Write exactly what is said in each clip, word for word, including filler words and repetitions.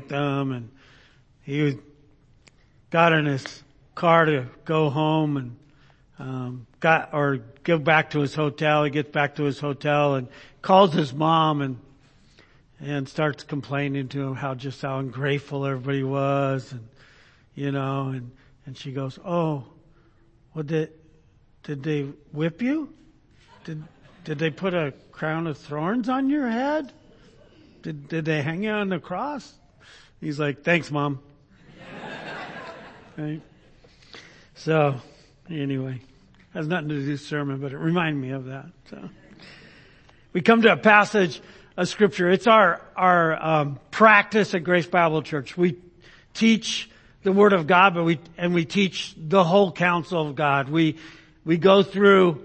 them, and he got in his car to go home and um got or go back to his hotel. He gets back to his hotel and calls his mom and and starts complaining to him how just how ungrateful everybody was, and you know, and and she goes, "Oh, what did did they whip you? Did did they put a crown of thorns on your head? Did did they hang you on the cross?" He's like, "Thanks, Mom." Right? So, anyway, has nothing to do with the sermon, but it reminded me of that. So, we come to a passage of Scripture. It's our our um, practice at Grace Bible Church. We teach the Word of God, but we and we teach the whole counsel of God. We we go through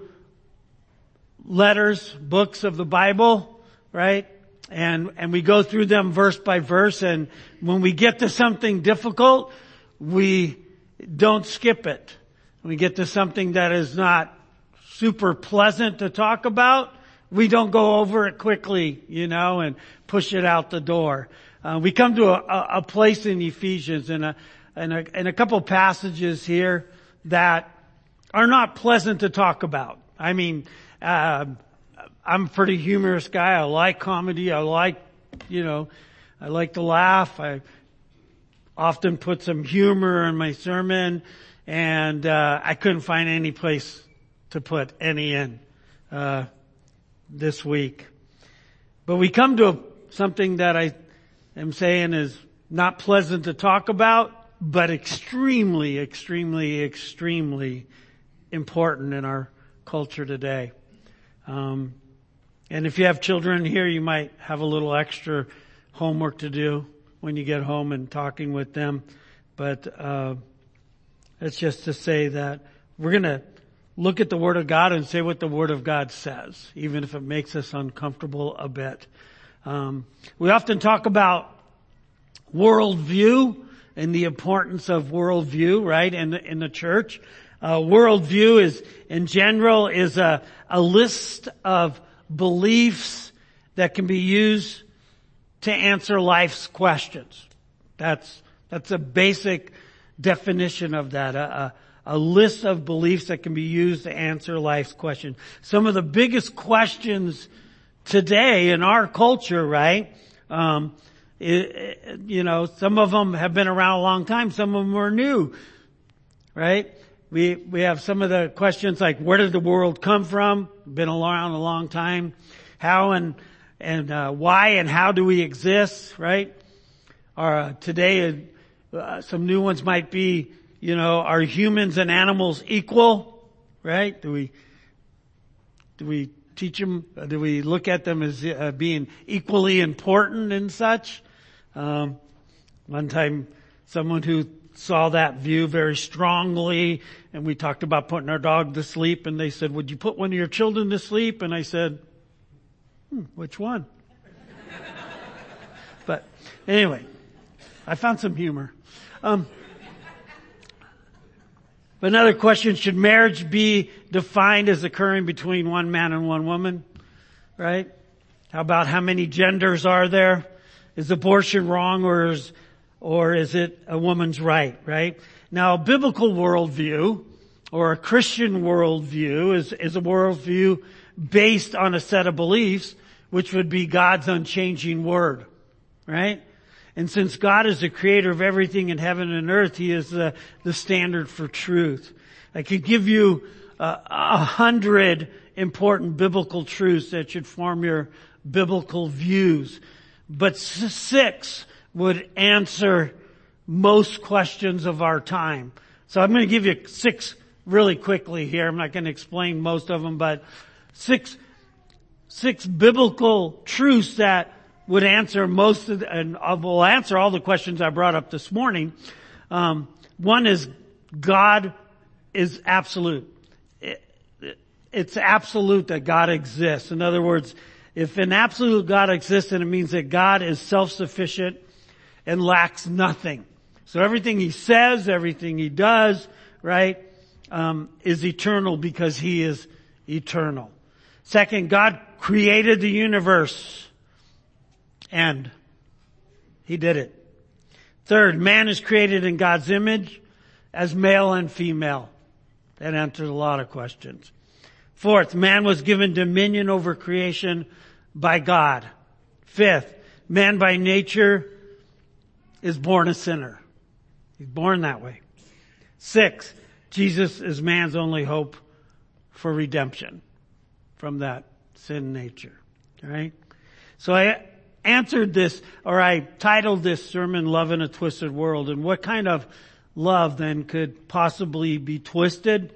letters, books of the Bible, right? And and we go through them verse by verse. And when we get to something difficult, we don't skip it. When we get to something that is not super pleasant to talk about, we don't go over it quickly, you know, and push it out the door. Uh, we come to a, a place in Ephesians and a, and a, and a couple passages here that are not pleasant to talk about. I mean, uh, I'm a pretty humorous guy. I like comedy. I like, you know, I like to laugh. I often put some humor in my sermon, and uh, I couldn't find any place to put any in uh, this week. But we come to a, something that I am saying is not pleasant to talk about, but extremely, extremely, extremely important in our culture today. Um, and if you have children here, you might have a little extra homework to do when you get home and talking with them. But uh it's just to say that we're going to look at the Word of God and say what the Word of God says, even if it makes us uncomfortable a bit. Um we often talk about worldview and the importance of worldview, right, in the, in the church. Uh, worldview is, in general, is a, a list of beliefs that can be used to answer life's questions. That's, that's a basic definition of that. A, a, a list of beliefs that can be used to answer life's questions. Some of the biggest questions today in our culture, right? Um, it, you know, some of them have been around a long time. Some of them are new, right? We, we have some of the questions like, where did the world come from? Been around a long time. How and, and, uh, why and how do we exist, right? Or, uh, today, uh, some new ones might be, you know, are humans and animals equal, right? Do we, do we teach them, do we look at them as uh, being equally important and such? Um, one time, someone who saw that view very strongly, and we talked about putting our dog to sleep, and they said, would you put one of your children to sleep? And I said, hmm, which one? But anyway, I found some humor. Um, but another question, should marriage be defined as occurring between one man and one woman? Right? How about how many genders are there? Is abortion wrong, or is Or is it a woman's right, right? Now, a biblical worldview or a Christian worldview is, is a worldview based on a set of beliefs, which would be God's unchanging word, right? And since God is the creator of everything in heaven and earth, He is the, the standard for truth. I could give you uh, a hundred important biblical truths that should form your biblical views, but six would answer most questions of our time. So I'm going to give you six really quickly here. I'm not going to explain most of them, but six, six biblical truths that would answer most of the, and will answer all the questions I brought up this morning. Um, one is God is absolute. It, it, it's absolute that God exists. In other words, if an absolute God exists, then it means that God is self-sufficient and lacks nothing. So everything He says, everything He does, right, um, is eternal because He is eternal. Second, God created the universe, and He did it. Third, man is created in God's image as male and female. That answers a lot of questions. Fourth, man was given dominion over creation by God. Fifth, man by nature is born a sinner. He's born that way. Sixth, Jesus is man's only hope for redemption from that sin nature. All right? So I answered this, or I titled this sermon, Love in a Twisted World. And what kind of love then could possibly be twisted?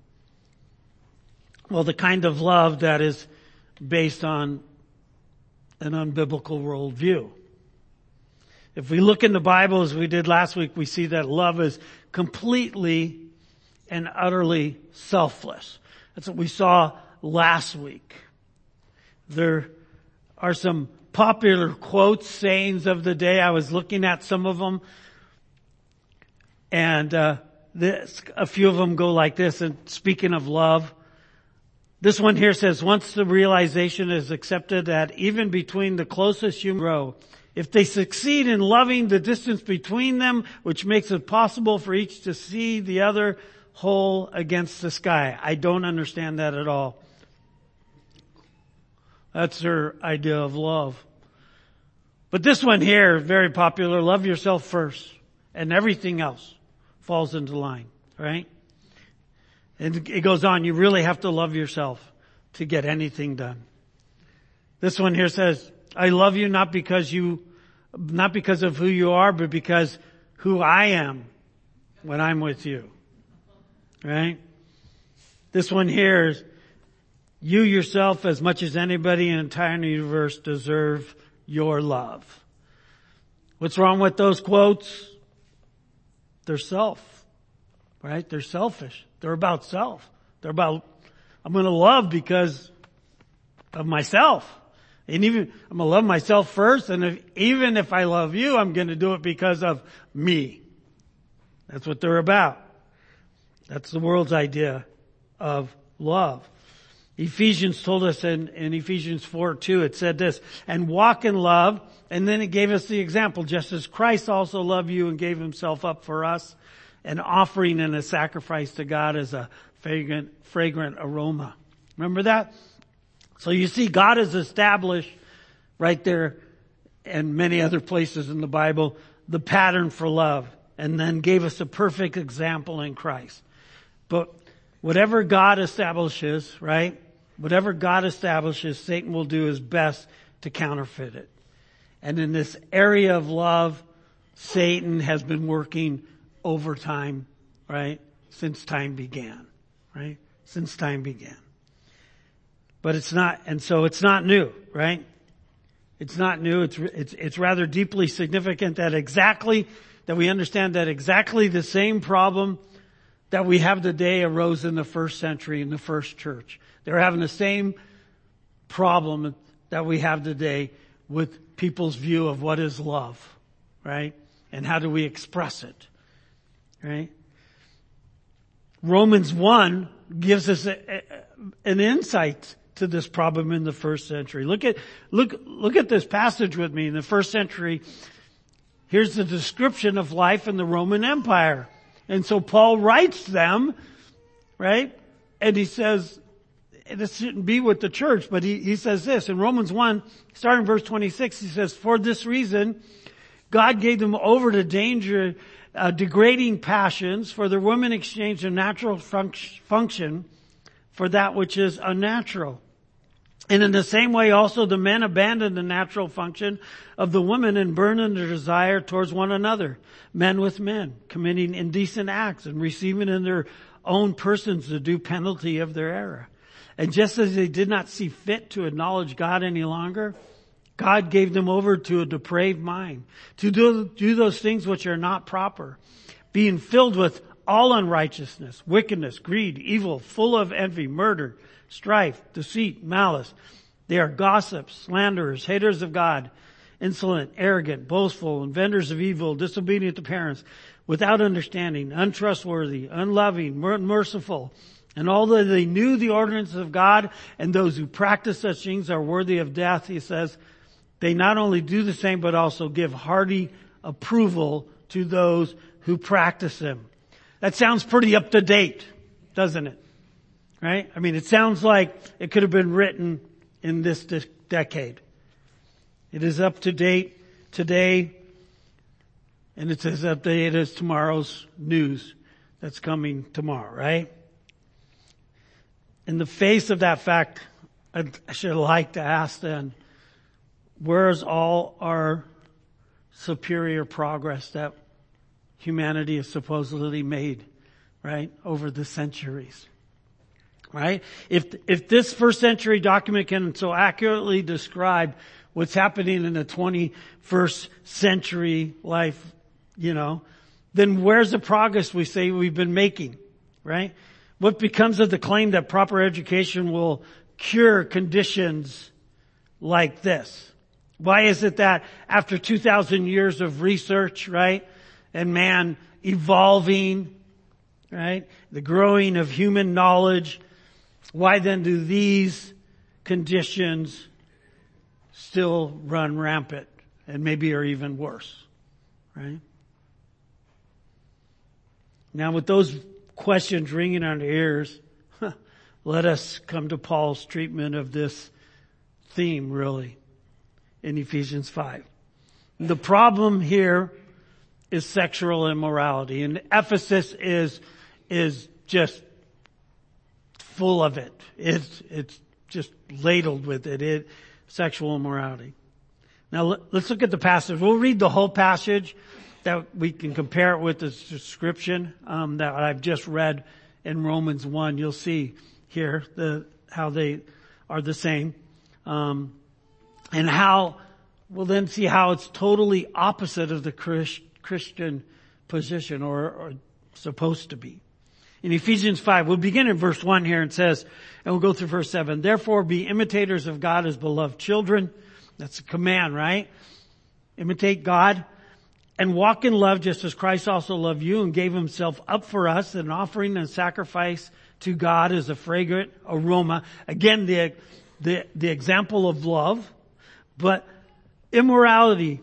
Well, the kind of love that is based on an unbiblical worldview. If we look in the Bible as we did last week, we see that love is completely and utterly selfless. That's what we saw last week. There are some popular quotes, sayings of the day. I was looking at some of them, and uh, this, a few of them go like this. And speaking of love, this one here says, once the realization is accepted that even between the closest human row, if they succeed in loving the distance between them, which makes it possible for each to see the other whole against the sky. I don't understand that at all. That's their idea of love. But this one here, very popular, love yourself first, and everything else falls into line, right? And it goes on, you really have to love yourself to get anything done. This one here says, I love you not because you, not because of who you are, but because who I am when I'm with you. Right? This one here is, you yourself, as much as anybody in the entire universe, deserve your love. What's wrong with those quotes? They're self. Right? They're selfish. They're about self. They're about, I'm going to love because of myself. And even, I'm going to love myself first, and if, even if I love you, I'm going to do it because of me. That's what they're about. That's the world's idea of love. Ephesians told us in, in Ephesians four two, it said this, and walk in love, and then it gave us the example, just as Christ also loved you and gave himself up for us, an offering and a sacrifice to God as a fragrant, fragrant aroma. Remember that? So you see, God has established right there and many other places in the Bible the pattern for love, and then gave us a perfect example in Christ. But whatever God establishes, right? Whatever God establishes, Satan will do his best to counterfeit it. And in this area of love, Satan has been working overtime, right? Since time began, right? Since time began. But it's not, and so it's not new, right? It's not new. It's, it's, it's rather deeply significant that exactly, that we understand that exactly the same problem that we have today arose in the first century in the first church. They're having the same problem that we have today with people's view of what is love, right? And how do we express it, right? Romans one gives us a, a, an insight to this problem in the first century. Look at, look, look at this passage with me. In the first century, here's the description of life in the Roman Empire. And so Paul writes them, right? And he says, this shouldn't be with the church, but he, he says this in Romans one, starting verse twenty-six, he says, for this reason, God gave them over to danger, uh, degrading passions, for their women exchanged their natural func- function for that which is unnatural. And in the same way also the men abandoned the natural function of the women and burned in their desire towards one another, men with men, committing indecent acts and receiving in their own persons the due penalty of their error. And just as they did not see fit to acknowledge God any longer, God gave them over to a depraved mind, to do, do those things which are not proper, being filled with all unrighteousness, wickedness, greed, evil, full of envy, murder, strife, deceit, malice. They are gossips, slanderers, haters of God, insolent, arrogant, boastful, inventors of evil, disobedient to parents, without understanding, untrustworthy, unloving, unmerciful. And although they knew the ordinances of God, and those who practice such things are worthy of death, he says, they not only do the same, but also give hearty approval to those who practice them. That sounds pretty up to date, doesn't it? Right? I mean, it sounds like it could have been written in this de- decade. It is up to date today, and it's as up to date as tomorrow's news that's coming tomorrow, right? In the face of that fact, I should like to ask then, where's all our superior progress that humanity has supposedly made, right, over the centuries? Right? If, if this first century document can so accurately describe what's happening in the twenty-first century life, you know, then where's the progress we say we've been making, right? What becomes of the claim that proper education will cure conditions like this? Why is it that after two thousand years of research, right, and man evolving, right, the growing of human knowledge, why then do these conditions still run rampant and maybe are even worse, right? Now with those questions ringing in our ears, let us come to Paul's treatment of this theme really in Ephesians five. The problem here is sexual immorality, and Ephesus is, is just full of it. It's, it's just ladled with it. It, sexual immorality. Now let, let's look at the passage. We'll read the whole passage that we can compare it with the description, um, that I've just read in Romans one. You'll see here the, how they are the same. Um, and how, we'll then see how it's totally opposite of the Christ, Christian position or, or supposed to be. In Ephesians five, we'll begin in verse one here. It says, and we'll go through verse seven. Therefore be imitators of God as beloved children. That's a command, right? Imitate God and walk in love just as Christ also loved you and gave himself up for us, an offering and sacrifice to God as a fragrant aroma. Again, the, the, the example of love, but immorality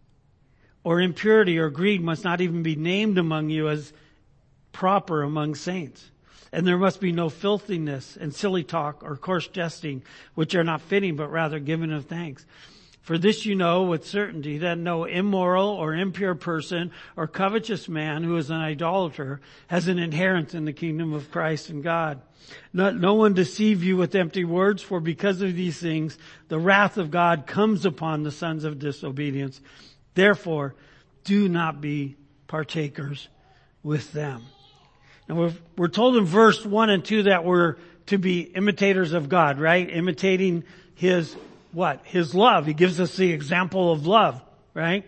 or impurity or greed must not even be named among you as proper among saints. And there must be no filthiness and silly talk or coarse jesting, which are not fitting, but rather giving of thanks. For this you know with certainty that no immoral or impure person or covetous man who is an idolater has an inheritance in the kingdom of Christ and God. Let no one deceive you with empty words, for because of these things the wrath of God comes upon the sons of disobedience. Therefore, do not be partakers with them. And we're, we're told in verse one and two that we're to be imitators of God, right? Imitating His, what? His love. He gives us the example of love, right?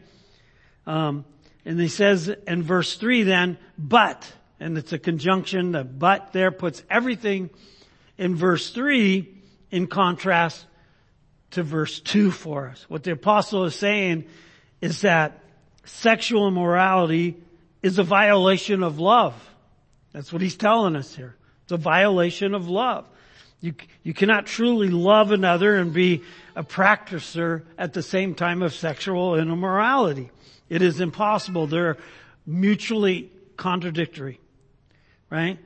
Um, and he says in verse three then, but, and it's a conjunction, the but there puts everything in verse three in contrast to verse two for us. What the apostle is saying is that sexual immorality is a violation of love. That's what he's telling us here. It's a violation of love. You, you cannot truly love another and be a practicer at the same time of sexual immorality. It is impossible. They're mutually contradictory, right?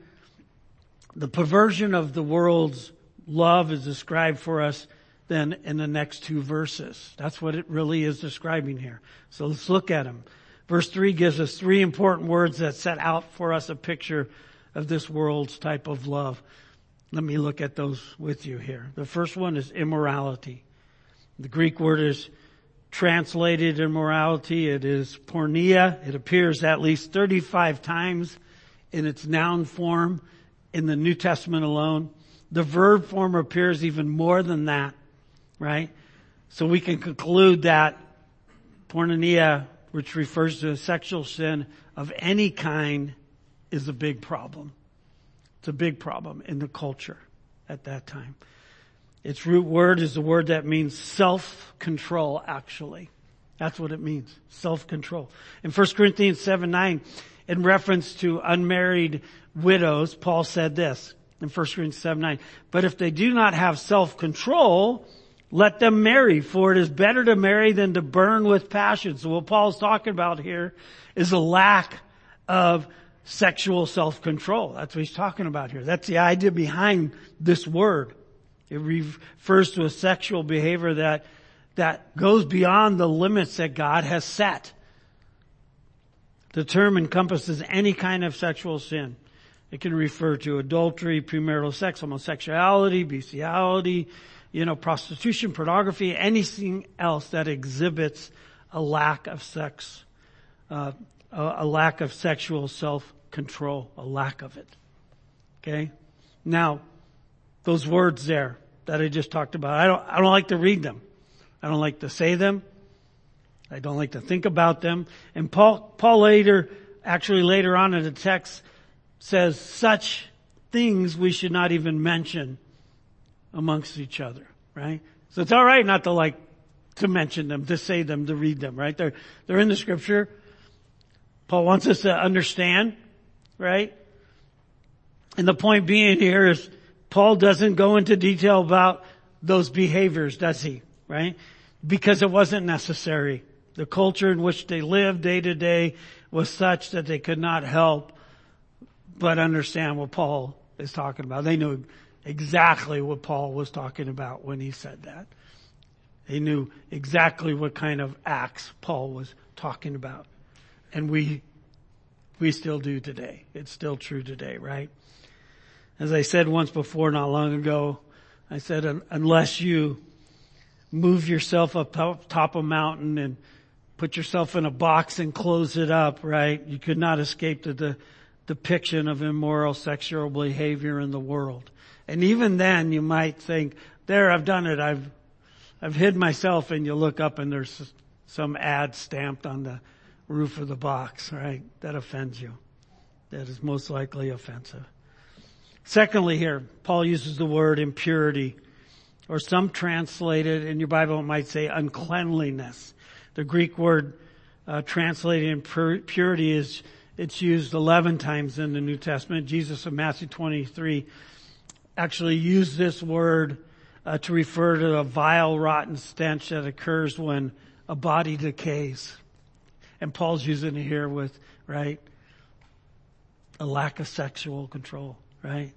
The perversion of the world's love is described for us then in the next two verses. That's what it really is describing here. So let's look at them. Verse three gives us three important words that set out for us a picture of this world's type of love. Let me look at those with you here. The first one is immorality. The Greek word is translated immorality. It is porneia. It appears at least thirty-five times in its noun form in the New Testament alone. The verb form appears even more than that, right? So we can conclude that porneia, which refers to a sexual sin of any kind, is a big problem. It's a big problem in the culture at that time. Its root word is the word that means self-control, actually. That's what it means. Self-control. In First Corinthians seven nine, in reference to unmarried widows, Paul said this in First Corinthians seven nine, but if they do not have self-control, Let them marry, for it is better to marry than to burn with passion. So what Paul's talking about here is a lack of sexual self-control. That's what he's talking about here. That's the idea behind this word. It refers to a sexual behavior that, that goes beyond the limits that God has set. The term encompasses any kind of sexual sin. It can refer to adultery, premarital sex, homosexuality, bestiality, you know, prostitution, pornography, anything else that exhibits a lack of sex, uh, a, a lack of sexual self-control, a lack of it. Okay? Now, those words there that I just talked about, I don't, I don't like to read them. I don't like to say them. I don't like to think about them. And Paul, Paul later, actually later on in the text, says such things we should not even mention amongst each other, right? So it's all right not to like to mention them, to say them, to read them, right? They're, they're in the scripture. Paul wants us to understand, right? And the point being here is Paul doesn't go into detail about those behaviors, does he? Right? Because it wasn't necessary. The culture in which they lived day to day was such that they could not help but understand what Paul is talking about. They knew exactly what Paul was talking about when he said that. They knew exactly what kind of acts Paul was talking about. And we, we still do today. It's still true today, right? As I said once before, not long ago, I said, unless you move yourself up top of a mountain and put yourself in a box and close it up, right? You could not escape the, the depiction of immoral sexual behavior in the world. And even then you might think, there, I've done it. I've, I've hid myself, and you look up and there's some ad stamped on the roof of the box, right? That offends you. That is most likely offensive. Secondly here, Paul uses the word impurity, or some translate it in your Bible might say uncleanliness. The Greek word uh, translated impurity is, it's used eleven times in the New Testament. Jesus in Matthew twenty-three actually used this word uh, to refer to a vile, rotten stench that occurs when a body decays. And Paul's using it here with, right, a lack of sexual control, right?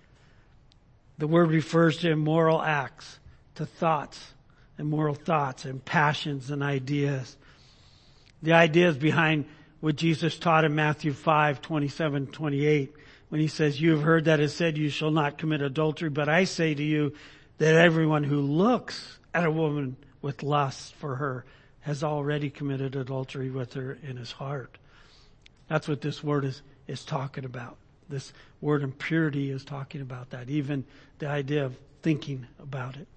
The word refers to immoral acts, to thoughts, immoral thoughts and passions and ideas. The ideas behind what Jesus taught in Matthew five, twenty-seven, twenty-eight, when he says, you have heard that it said you shall not commit adultery, but I say to you that everyone who looks at a woman with lust for her has already committed adultery with her in his heart. That's what this word is, is talking about. This word impurity is talking about that. Even the idea of thinking about it.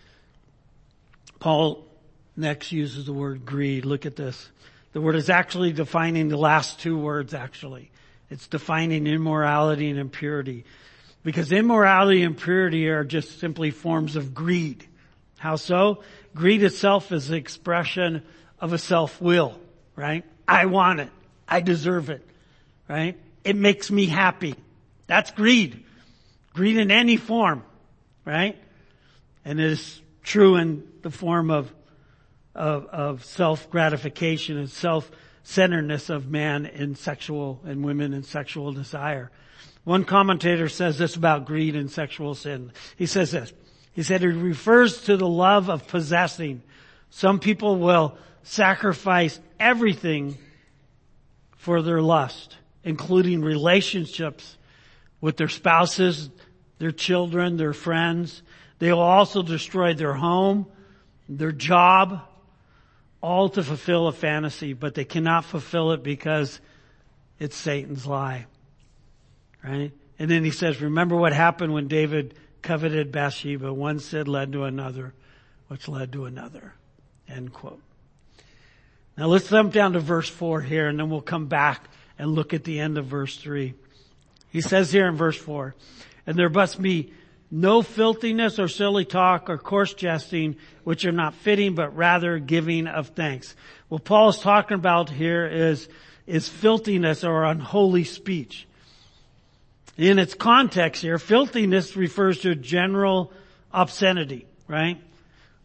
Paul next uses the word greed. Look at this. The word is actually defining the last two words actually. It's defining immorality and impurity. Because immorality and impurity are just simply forms of greed. How so? Greed itself is the expression of a self-will, right? I want it. I deserve it, right? It makes me happy. That's greed. Greed in any form, right? And it is true in the form of, of, of self-gratification and self-centeredness of man in sexual and women in sexual desire. One commentator says this about greed and sexual sin. He says this. He said it refers to the love of possessing. Some people will sacrifice everything for their lust, including relationships with their spouses, their children, their friends. They will also destroy their home, their job, all to fulfill a fantasy, but they cannot fulfill it because it's Satan's lie. Right? And then he says, remember what happened when David coveted Bathsheba. One sin led to another, which led to another. End quote. Now let's jump down to verse four here, and then we'll come back and look at the end of verse three. He says here in verse four, and there must be no filthiness or silly talk or coarse jesting, which are not fitting, but rather giving of thanks. What Paul is talking about here is, is filthiness or unholy speech. In its context here, filthiness refers to general obscenity, right?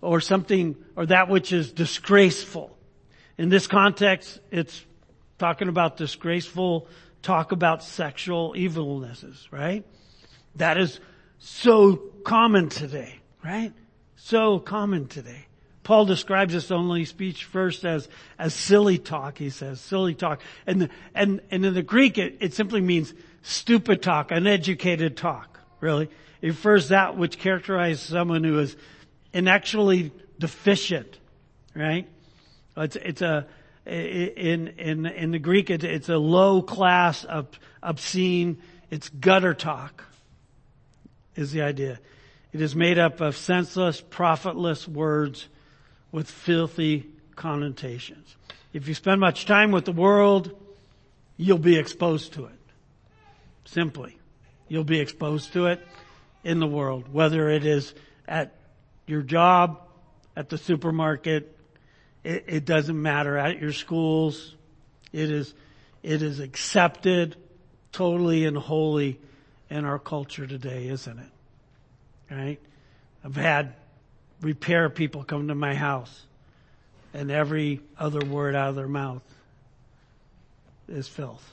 or something, or that which is disgraceful. In this context, it's talking about disgraceful talk about sexual evilnesses, right? That is so common today, right? So common today. Paul describes this only speech first as, as silly talk, he says, silly talk. And, the, and, and in the Greek, it, it simply means stupid talk, uneducated talk, really. It refers to that which characterizes someone who is intellectually deficient, right? It's, it's a, in, in, in the Greek, it, it's a low class of obscene, it's gutter talk, is the idea. It is made up of senseless, profitless words with filthy connotations. If you spend much time with the world, you'll be exposed to it. Simply. You'll be exposed to it in the world, whether it is at your job, at the supermarket, it, it doesn't matter, at your schools. It is, it is accepted totally and wholly in our culture today, isn't it? Right? I've had repair people come to my house, and every other word out of their mouth is filth.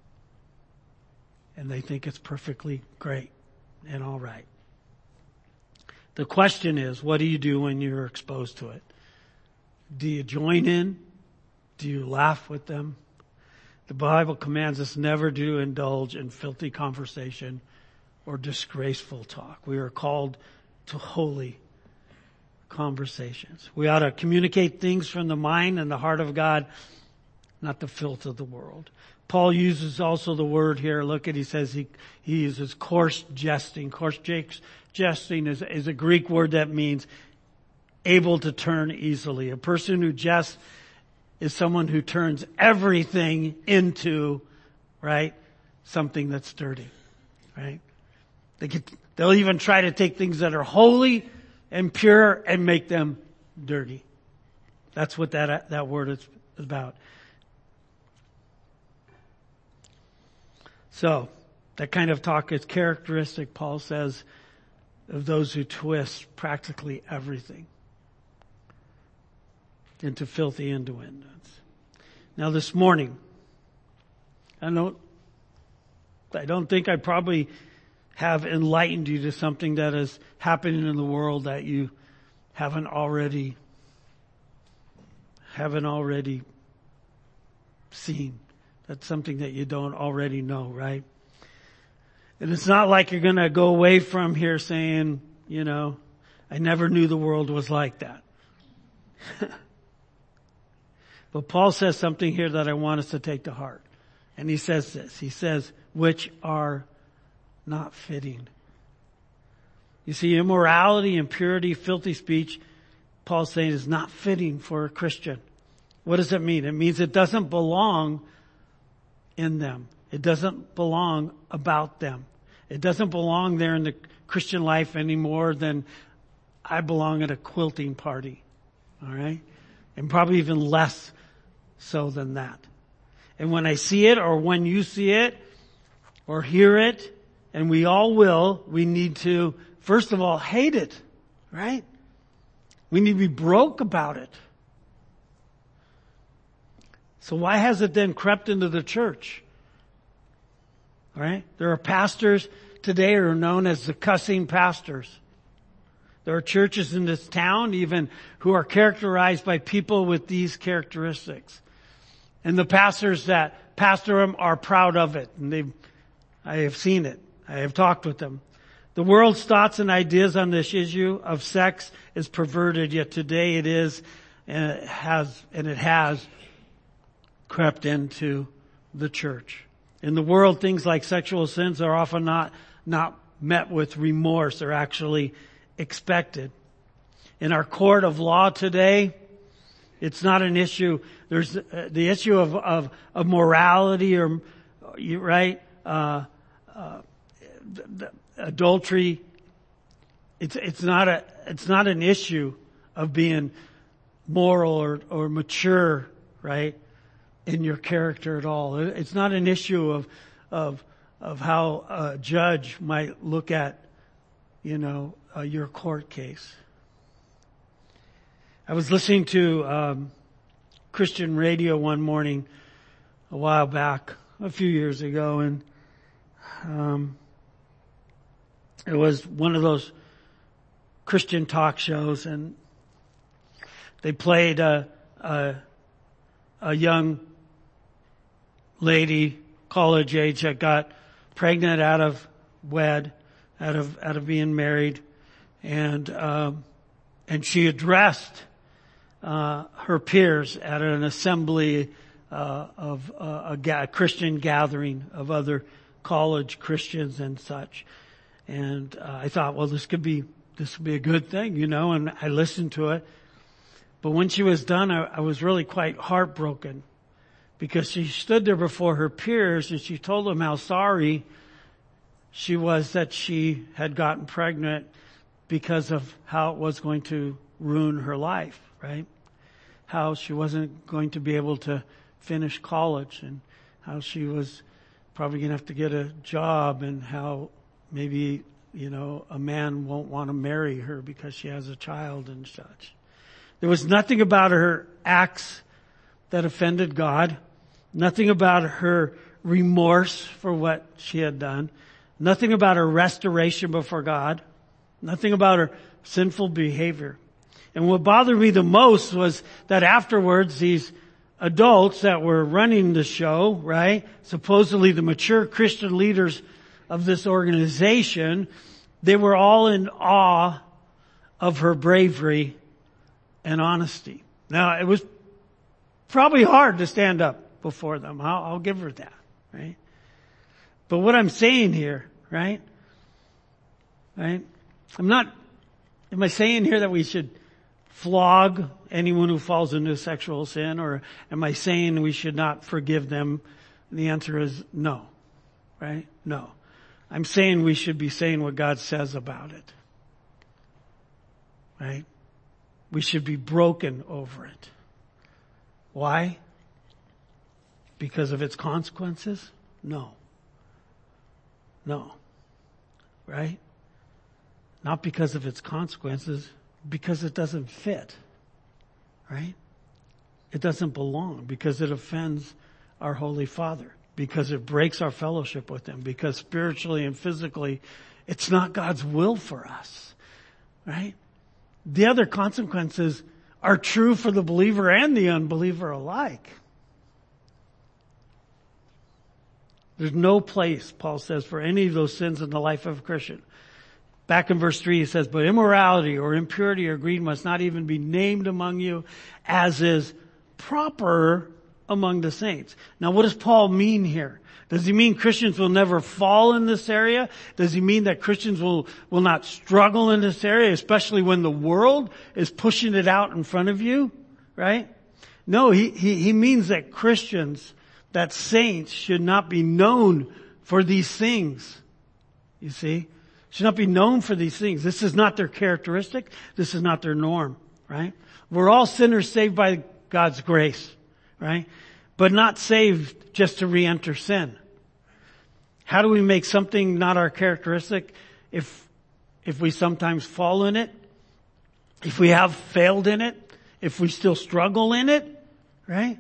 And they think it's perfectly great and all right. The question is, what do you do when you're exposed to it? Do you join in? Do you laugh with them? The Bible commands us never to indulge in filthy conversation or disgraceful talk. We are called to holy conversations. We ought to communicate things from the mind and the heart of God, not the filth of the world. Paul uses also the word here. Look at, he says he, he uses coarse jesting. Coarse jesting is, is a Greek word that means able to turn easily. A person who jests is someone who turns everything into, right, something that's dirty, right? They get, they'll even try to take things that are holy and pure and make them dirty. That's what that, that word is about. So, that kind of talk is characteristic, Paul says, of those who twist practically everything into filthy innuendos. Now this morning, I don't, I don't think I probably have enlightened you to something that is happening in the world that you haven't already, haven't already seen. That's something that you don't already know, right? And it's not like you're going to go away from here saying, you know, I never knew the world was like that. But Paul says something here that I want us to take to heart. And he says this. He says, which are not fitting. You see, immorality, impurity, filthy speech, Paul's saying, is not fitting for a Christian. What does it mean? It means it doesn't belong in them. It doesn't belong about them. It doesn't belong there in the Christian life any more than I belong at a quilting party. All right? And probably even less so than that. And when I see it, or when you see it, or hear it, and we all will, we need to, first of all, hate it. Right? We need to be broke about it. So why has it then crept into the church? All right? There are pastors today who are known as the cussing pastors. There are churches in this town even who are characterized by people with these characteristics. And the pastors that pastor them are proud of it. And they've, I have seen it. I have talked with them. The world's thoughts and ideas on this issue of sex is perverted, yet today it is, and it has, and it has crept into the church. In the world, things like sexual sins are often not, not met with remorse. They're actually expected. In our court of law today, it's not an issue. There's uh, the issue of, of, of morality or, right, uh, uh, the, the adultery. It's, it's not a, it's not an issue of being moral or, or mature, right, in your character at all. It's not an issue of, of, of how a judge might look at, you know, uh, your court case. I was listening to um, Christian radio one morning a while back, a few years ago, and um, it was one of those Christian talk shows, and they played a, a, a young lady, college age, that got pregnant out of wed, out of out of being married, and um, and she addressed uh, her peers at an assembly uh, of uh, a, ga- a Christian gathering of other college Christians and such. And uh, I thought, well, this could be this would be a good thing, you know. And I listened to it, but when she was done, I, I was really quite heartbroken, because she stood there before her peers and she told them how sorry she was that she had gotten pregnant because of how it was going to ruin her life, right? How she wasn't going to be able to finish college, and how she was probably going to have to get a job, and how maybe, you know, a man won't want to marry her because she has a child and such. There was nothing about her acts that offended God. Nothing about her remorse for what she had done. Nothing about her restoration before God. Nothing about her sinful behavior. And what bothered me the most was that afterwards, these adults that were running the show, right, supposedly the mature Christian leaders of this organization, they were all in awe of her bravery and honesty. Now, it was probably hard to stand up before them. I'll, I'll give her that, right? But what I'm saying here, right? Right? I'm not, am I saying here that we should flog anyone who falls into sexual sin, or am I saying we should not forgive them? And the answer is no, right? No. I'm saying we should be saying what God says about it, right? We should be broken over it. Why? Because of its consequences? No. No. Right? Not because of its consequences, because it doesn't fit. Right? It doesn't belong, because it offends our Holy Father, because it breaks our fellowship with Him, because spiritually and physically it's not God's will for us. Right? The other consequences are true for the believer and the unbeliever alike. There's no place, Paul says, for any of those sins in the life of a Christian. Back in verse three, he says, but immorality or impurity or greed must not even be named among you, as is proper among the saints. Now, what does Paul mean here? Does he mean Christians will never fall in this area? Does he mean that Christians will, will not struggle in this area, especially when the world is pushing it out in front of you? Right? No, he, he, he means that Christians, that saints, should not be known for these things. You see? Should not be known for these things. This is not their characteristic. This is not their norm. Right? We're all sinners saved by God's grace. Right? But not saved just to re-enter sin. How do we make something not our characteristic if, if we sometimes fall in it? If we have failed in it? If we still struggle in it? Right?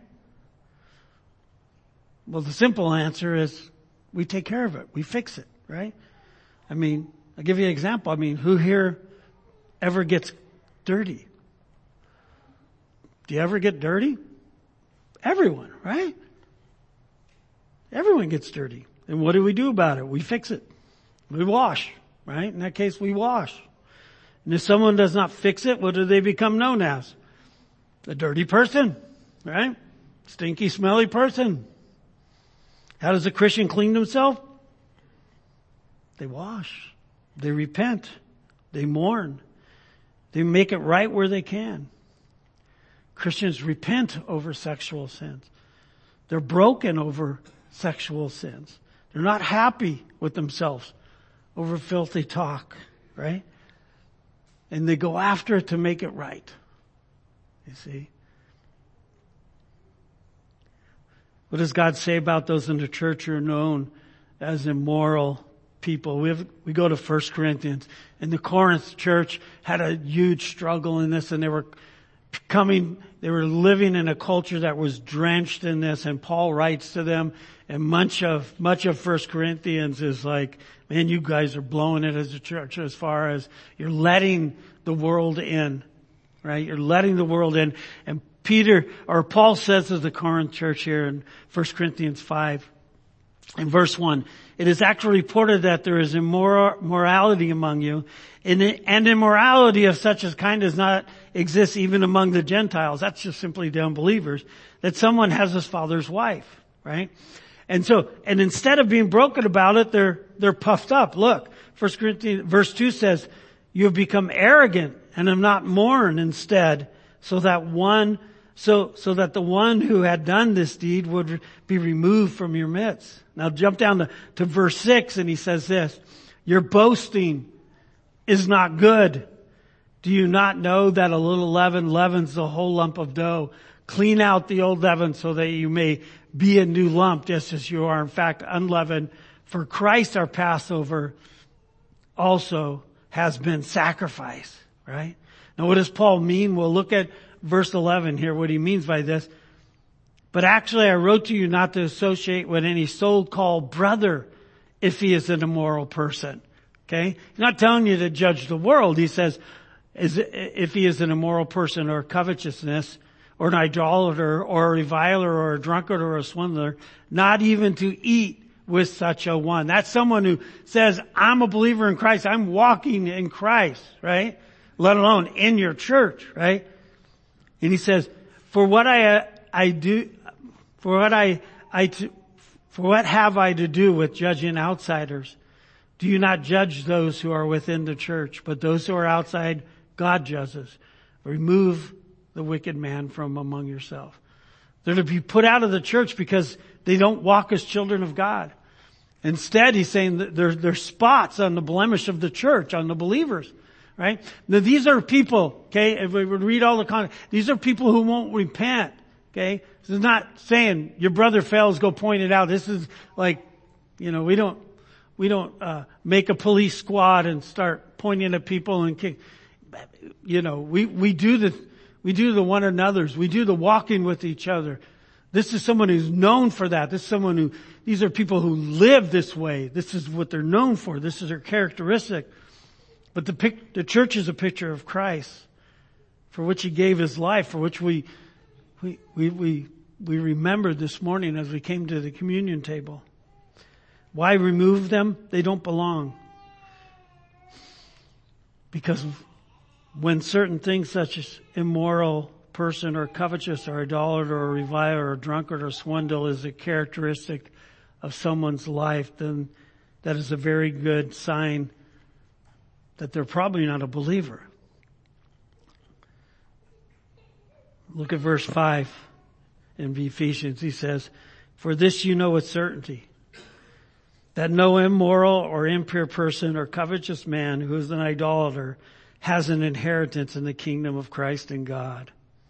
Well, the simple answer is we take care of it. We fix it, right? I mean, I'll give you an example. I mean, who here ever gets dirty? Do you ever get dirty? Everyone, right? Everyone gets dirty. And what do we do about it? We fix it. We wash, right? In that case, we wash. And if someone does not fix it, what do they become known as? A dirty person, right? Stinky, smelly person. How does a Christian clean themselves? They wash. They repent. They mourn. They make it right where they can. Christians repent over sexual sins. They're broken over sexual sins. They're not happy with themselves over filthy talk, right? And they go after it to make it right. You see? What does God say about those in the church who are known as immoral people? We have, we go to First Corinthians, and the Corinth church had a huge struggle in this, and they were coming, they were living in a culture that was drenched in this, and Paul writes to them, and much of, much of First Corinthians is like, man, you guys are blowing it as a church as far as you're letting the world in, right? You're letting the world in. And Peter, or Paul says to the Corinth church here in First Corinthians five, in verse one, it is actually reported that there is immorality among you, and immorality of such a kind does not exist even among the Gentiles. That's just simply the unbelievers, that someone has his father's wife, right? And so, and instead of being broken about it, they're, they're puffed up. Look, First Corinthians, verse two says, you have become arrogant and have not mourned instead, so that one, so, so that the one who had done this deed would be removed from your midst. Now jump down to, to verse six, and he says this, your boasting is not good. Do you not know that a little leaven leavens the whole lump of dough? Clean out the old leaven so that you may be a new lump, just as you are in fact unleavened. For Christ our Passover also has been sacrificed, right? Now what does Paul mean? We'll look at verse eleven here, what he means by this. But actually I wrote to you not to associate with any so-called brother if he is an immoral person. Okay? He's not telling you to judge the world. He says, is, if he is an immoral person or covetousness or an idolater or a reviler or a drunkard or a swindler, not even to eat with such a one. That's someone who says, I'm a believer in Christ. I'm walking in Christ, right? Let alone in your church, right? And he says, for what I, I do, for what I, I, for what have I to do with judging outsiders? Do you not judge those who are within the church, but those who are outside, God judges. Remove the wicked man from among yourself. They're to be put out of the church because they don't walk as children of God. Instead, he's saying that there, there's spots on the blemish of the church, on the believers, right? Now these are people, okay, if we would read all the content, these are people who won't repent, okay? This is not saying your brother fails, go point it out. This is like, you know, we don't, we don't, uh, make a police squad and start pointing at people and kick. You know, we, we do the, we do the one another's. We do the walking with each other. This is someone who's known for that. This is someone who, these are people who live this way. This is what they're known for. This is their characteristic. But the pic, the church is a picture of Christ, for which he gave his life, for which we, we, we, we, we remembered this morning as we came to the communion table. Why remove them? They don't belong. Because when certain things such as immoral person or covetous or idolater or reviler or drunkard or swindle is a characteristic of someone's life, then that is a very good sign that they're probably not a believer. Look at verse five in Ephesians. He says, for this you know with certainty, that no immoral or impure person or covetous man who is an idolater has an inheritance in the kingdom of Christ and God.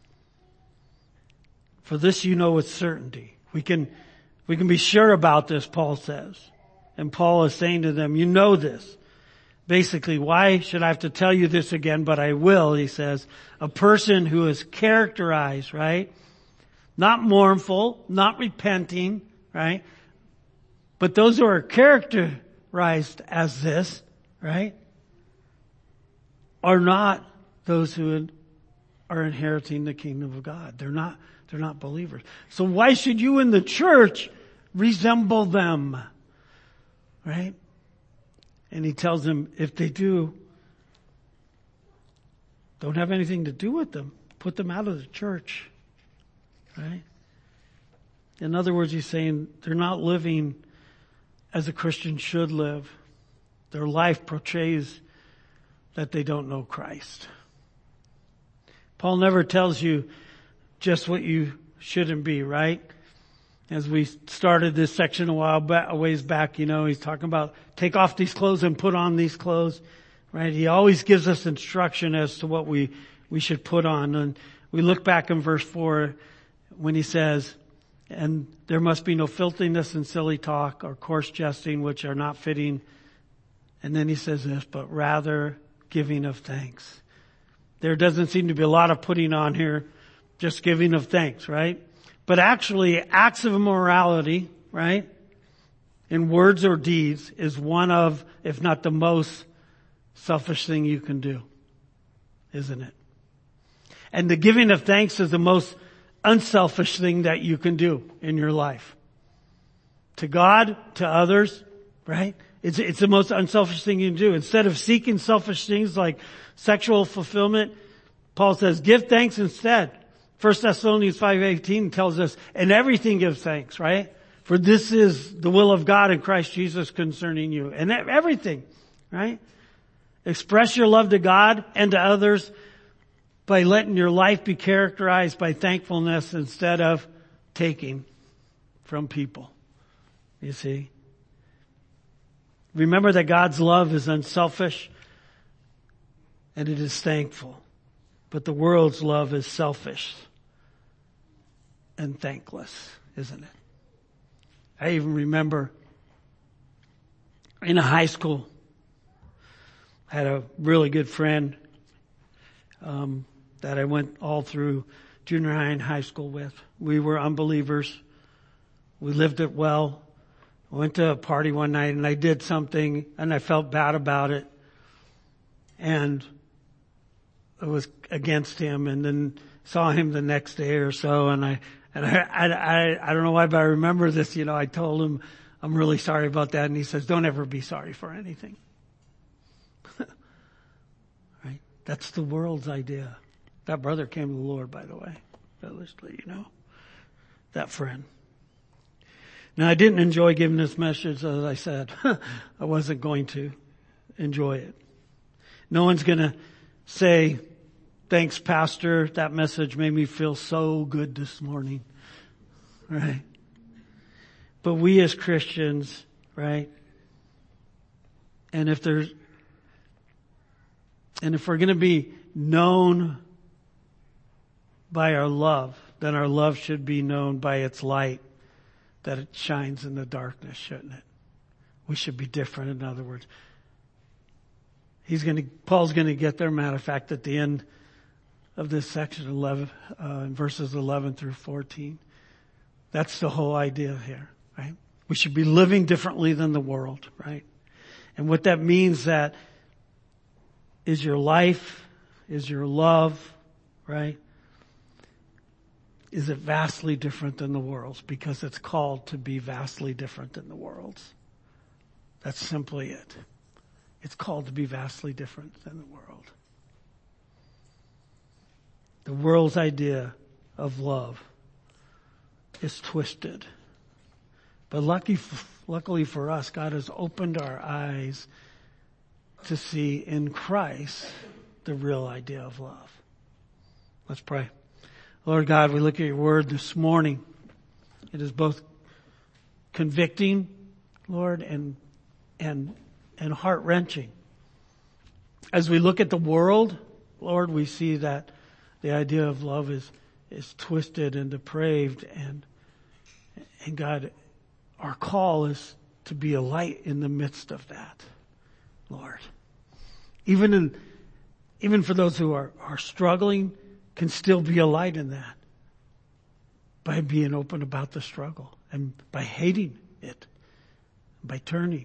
For this you know with certainty. We can, we can be sure about this, Paul says. And Paul is saying to them, you know this. Basically, why should I have to tell you this again? But I will, he says. A person who is characterized, right? Not mournful, not repenting, right? But those who are characterized as this, right, are not those who are inheriting the kingdom of God. They're not, they're not believers. So why should you in the church resemble them? Right? And he tells them, if they do, don't have anything to do with them. Put them out of the church. Right? In other words, he's saying they're not living as a Christian should live. Their life portrays that they don't know Christ. Paul never tells you just what you shouldn't be, right? As we started this section a while back, a ways back, you know, he's talking about take off these clothes and put on these clothes, right? He always gives us instruction as to what we, we should put on. And we look back in verse four when he says, and there must be no filthiness and silly talk or coarse jesting, which are not fitting. And then he says this, but rather giving of thanks. There doesn't seem to be a lot of putting on here, just giving of thanks, right? But actually, acts of immorality, right, in words or deeds is one of, if not the most selfish thing you can do, isn't it? And the giving of thanks is the most unselfish thing that you can do in your life. To God, to others, right? It's, it's the most unselfish thing you can do. Instead of seeking selfish things like sexual fulfillment, Paul says, give thanks instead. First Thessalonians five eighteen tells us, in everything give thanks, right? For this is the will of God in Christ Jesus concerning you. And everything, right? Express your love to God and to others by letting your life be characterized by thankfulness instead of taking from people. You see? Remember that God's love is unselfish and it is thankful. But the world's love is selfish and thankless, isn't it? I even remember in a high school, I had a really good friend um, that I went all through junior high and high school with. We were unbelievers. We lived it well. I went to a party one night and I did something and I felt bad about it. And it was against him, and then saw him the next day or so, and I, and I, I, I, I don't know why, but I remember this, you know, I told him, I'm really sorry about that, and he says, don't ever be sorry for anything. Right? That's the world's idea. That brother came to the Lord, by the way. Just to let you know. That friend. Now, I didn't enjoy giving this message, as I said. I wasn't going to enjoy it. No one's going to say, thanks, Pastor. That message made me feel so good this morning. Right? But we as Christians, right? And if there's, and if we're going to be known by our love, then our love should be known by its light, that it shines in the darkness, shouldn't it? We should be different, in other words. He's going to, Paul's going to get there, matter of fact, at the end of this section, eleven, uh, in verses eleven through fourteen. That's the whole idea here, right? We should be living differently than the world, right? And what that means that is your life, is your love, right? Is it vastly different than the world's? Because it's called to be vastly different than the world's. That's simply it. It's called to be vastly different than the world. The world's idea of love is twisted. But lucky, luckily for us, God has opened our eyes to see in Christ the real idea of love. Let's pray. Lord God, we look at your word this morning. It is both convicting, Lord, and and and heart-wrenching. As we look at the world, Lord, we see that the idea of love is is twisted and depraved, and and God, our call is to be a light in the midst of that, Lord. Even in even for those who are, are struggling, can still be a light in that by being open about the struggle and by hating it, by turning.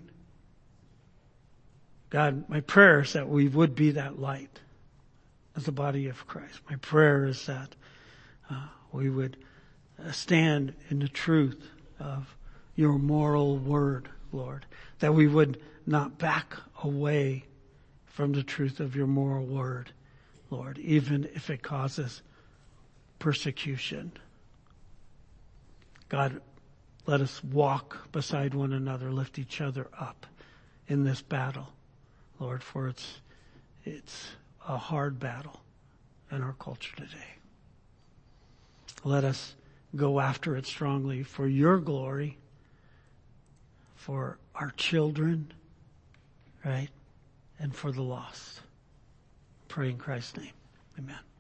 God, my prayer is that we would be that light as the body of Christ. My prayer is that uh, we would uh, stand in the truth of your moral word, Lord, that we would not back away from the truth of your moral word, Lord, even if it causes persecution. God, let us walk beside one another, lift each other up in this battle, Lord, for it's, it's a hard battle in our culture today. Let us go after it strongly for your glory, for our children, right? And for the lost. Pray in Christ's name. Amen.